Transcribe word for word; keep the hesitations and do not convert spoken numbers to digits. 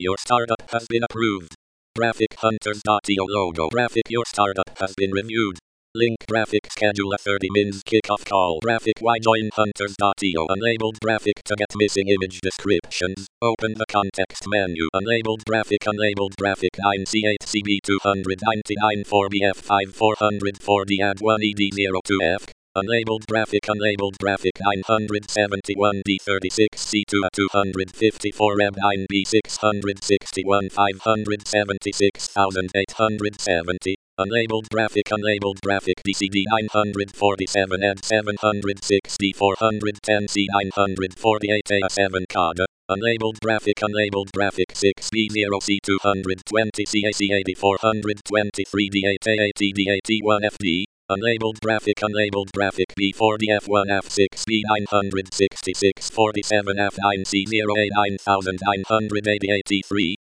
Your startup has been approved. Graphic Hunters.io logo. Graphic Your startup has been reviewed. Link graphic schedule a thirty minutes kickoff call. Graphic Why join Hunters.io. Unlabeled graphic to get missing image descriptions. Open the context menu. Unlabeled graphic. Unlabeled graphic nine C eight C B two ninety-nine four B F five four oh four D add one E D zero two F. Unlabeled graphic. Unlabeled graphic nine seventy-one D thirty-six C two A two fifty-four M nine B six sixty-one five seventy-six eight seventy. Unlabeled graphic. Unlabeled graphic D C D nine forty-seven N seven sixty four ten C nine forty-eight A seven C A D A. Unlabeled graphic. Unlabeled graphic six B zero C two twenty C A C eighty-four twenty-three D eight A eight D eight one F D. Unlabeled graphic. Unlabeled graphic B four D F one F six B nine sixty-six forty-seven F nine C zero A nine nine eighty-eight three.